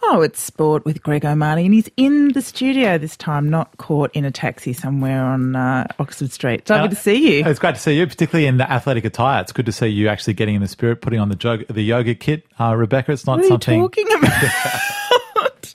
Oh, it's Sport with Greg O'Malley, and he's in the studio this time, not caught in a taxi somewhere on Oxford Street. It's lovely to see you. It's great to see you, particularly in the athletic attire. It's good to see you actually getting in the spirit, putting on the yoga kit. Rebecca, it's not something... What are you talking about?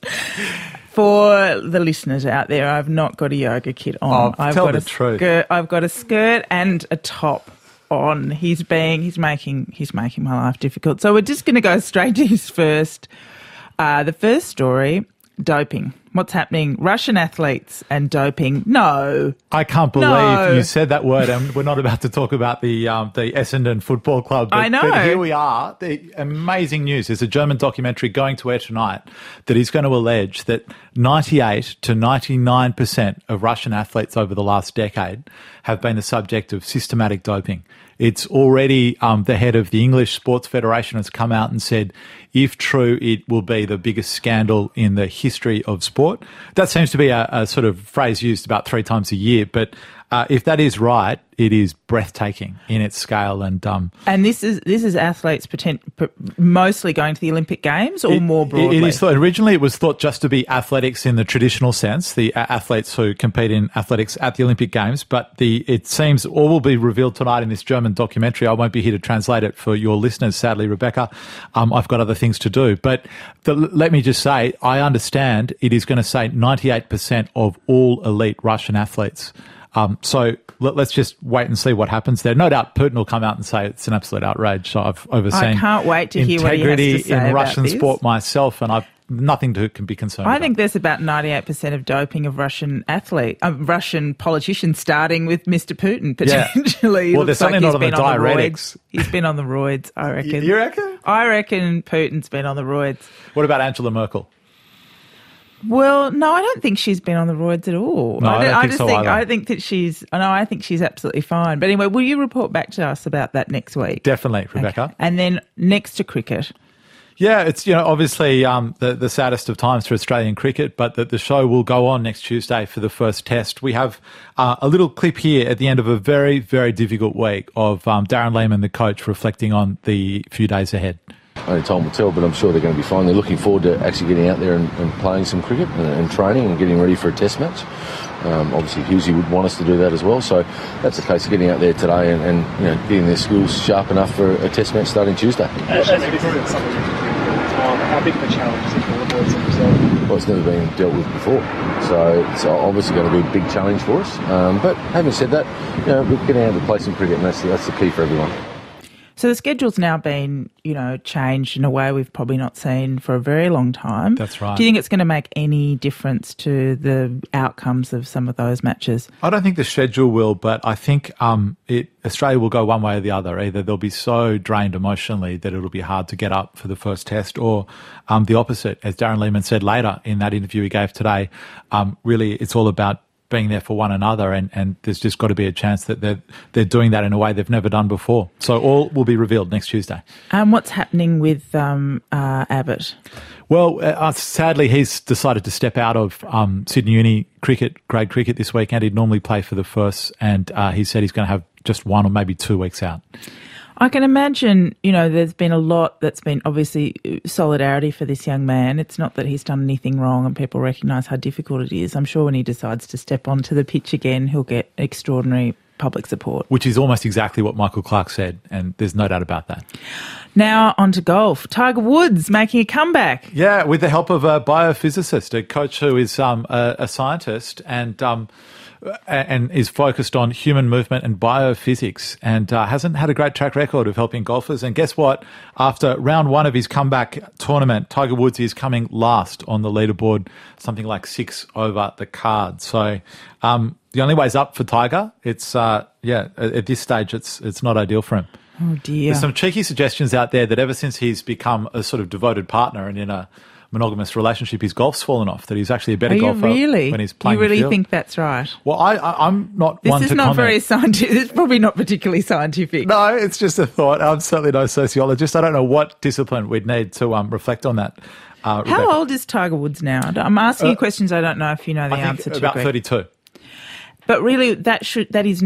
For the listeners out there, I've not got a yoga kit on. Tell the truth. I've got a skirt and a top on. He's making my life difficult. So we're just going to go straight to his first. The first story, doping. What's happening? Russian athletes and doping. No. I can't believe you said that word, and we're not about to talk about the Essendon Football Club. I know. But here we are. The amazing news. There's a German documentary going to air tonight that is going to allege that 98 to 99% of Russian athletes over the last decade have been the subject of systematic doping. It's already the head of the English Sports Federation has come out and said, if true, it will be the biggest scandal in the history of sport. That seems to be a sort of phrase used about 3 times a year, but if that is right, it is breathtaking in its scale. And this is athletes mostly going to the Olympic Games or more broadly? It is originally it was thought just to be athletics in the traditional sense, the athletes who compete in athletics at the Olympic Games. But it seems all will be revealed tonight in this German documentary. I won't be here to translate it for your listeners, sadly, Rebecca. I've got other things to do. But let me just say, I understand it is going to say 98% of all elite Russian athletes. So let's just wait and see what happens there. No doubt Putin will come out and say it's an absolute outrage. So I've overseen I can't wait to hear what he has to say in about Russian this. sport myself, and I've nothing to can be concerned about. I think there's about 98% of doping of Russian politicians, starting with Mr. Putin, potentially. Yeah. Well, they're certainly not on the diuretics. He's been on the roids, I reckon. You reckon? I reckon Putin's been on the roids. What about Angela Merkel? Well, no, I don't think she's been on the roids at all. No, I think that I think she's absolutely fine. But anyway, will you report back to us about that next week? Definitely, Rebecca. Okay. And then next to cricket. Yeah, it's obviously the saddest of times for Australian cricket, but the show will go on next Tuesday for the first test. We have a little clip here at the end of a very, very difficult week of Darren Lehmann, the coach, reflecting on the few days ahead. Only time will tell, but I'm sure they're going to be fine. They're looking forward to actually getting out there and playing some cricket and training and getting ready for a test match. Obviously, Hughesy would want us to do that as well. So that's the case of getting out there today and getting their skills sharp enough for a test match starting Tuesday. How big of a challenge is it for the boys themselves? Well, it's never been dealt with before. So it's obviously going to be a big challenge for us. But having said that, we're getting out to play some cricket, and that's the key for everyone. So the schedule's now been, changed in a way we've probably not seen for a very long time. That's right. Do you think it's going to make any difference to the outcomes of some of those matches? I don't think the schedule will, but I think Australia will go one way or the other. Either they'll be so drained emotionally that it'll be hard to get up for the first test, or the opposite. As Darren Lehmann said later in that interview he gave today, really it's all about being there for one another, and there's just got to be a chance that they're doing that in a way they've never done before. So all will be revealed next Tuesday. What's happening with Abbott? Well, sadly, he's decided to step out of Sydney Uni grade cricket this weekend. He'd normally play for the Firsts, and he said he's going to have just 1 or maybe 2 weeks out. I can imagine, there's been a lot that's been obviously solidarity for this young man. It's not that he's done anything wrong and people recognise how difficult it is. I'm sure when he decides to step onto the pitch again, he'll get extraordinary public support. Which is almost exactly what Michael Clarke said, and there's no doubt about that. Now on to golf. Tiger Woods making a comeback. Yeah, with the help of a biophysicist, a coach who is a scientist and is focused on human movement and biophysics, and hasn't had a great track record of helping golfers. And guess what? After round 1 of his comeback tournament, Tiger Woods is coming last on the leaderboard, something like 6 over the card. So the only way's up for Tiger. It's at this stage, it's not ideal for him. Oh dear. There's some cheeky suggestions out there that ever since he's become a sort of devoted partner and in a monogamous relationship, his golf's fallen off, that he's actually a better golfer when he's playing You really the field. think that's right? Well, I'm not one to comment. This is not very scientific. It's probably not particularly scientific. No, it's just a thought. I'm certainly no sociologist. I don't know what discipline we'd need to reflect on that. How Rebecca. old is Tiger Woods now? I'm asking you questions I don't know if you know the answer to. About 32. But really, that is not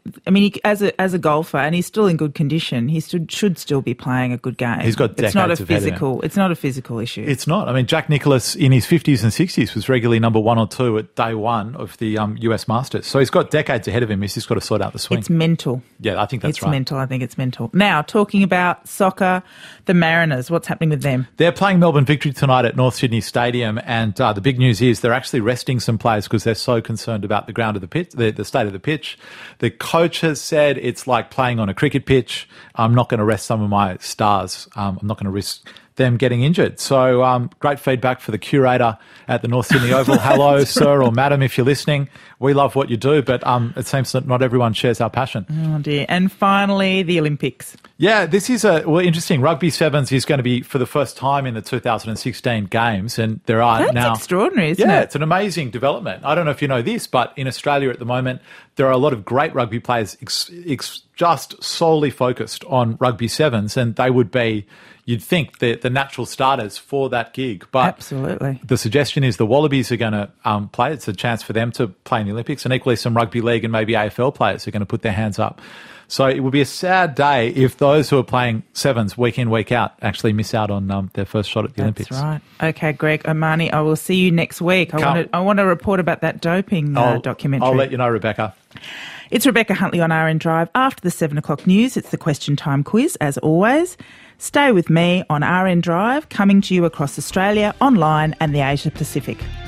I mean, as a golfer, and he's still in good condition, he should still be playing a good game. He's got decades of head in him. It's not a physical issue. It's not. I mean, Jack Nicklaus in his 50s and 60s was regularly number 1 or 2 at day 1 of the US Masters. So he's got decades ahead of him. He's just got to sort out the swing. It's mental. Yeah, I think that's right. It's mental. I think it's mental. Now, talking about soccer, the Mariners, what's happening with them? They're playing Melbourne Victory tonight at North Sydney Stadium, and the big news is they're actually resting some players because they're so concerned about the ground of the pitch, the state of the pitch. The coach has said it's like playing on a cricket pitch. I'm not going to rest some of my stars. I'm not going to risk them getting injured. So great feedback for the curator at the North Sydney Oval. Hello, sir or madam, if you're listening. We love what you do, but it seems that not everyone shares our passion. Oh, dear. And finally, the Olympics. Yeah, this is interesting. Rugby Sevens is going to be for the first time in the 2016 Games, and there are That's extraordinary, isn't it? Yeah, it's an amazing development. I don't know if you know this, but in Australia at the moment, there are a lot of great rugby players just solely focused on Rugby Sevens, and they would be, you'd think, the natural starters for that gig. But absolutely, the suggestion is the Wallabies are going to play. It's a chance for them to play in the Olympics, and equally some rugby league and maybe AFL players are going to put their hands up. So it would be a sad day if those who are playing sevens week in, week out actually miss out on their first shot at the Olympics. That's right. Okay, Greg Omani, I will see you next week. I want to report about that doping documentary. I'll let you know, Rebecca. It's Rebecca Huntley on RN Drive. After the 7 o'clock news, it's the Question Time quiz, as always. Stay with me on RN Drive, coming to you across Australia, online and the Asia Pacific.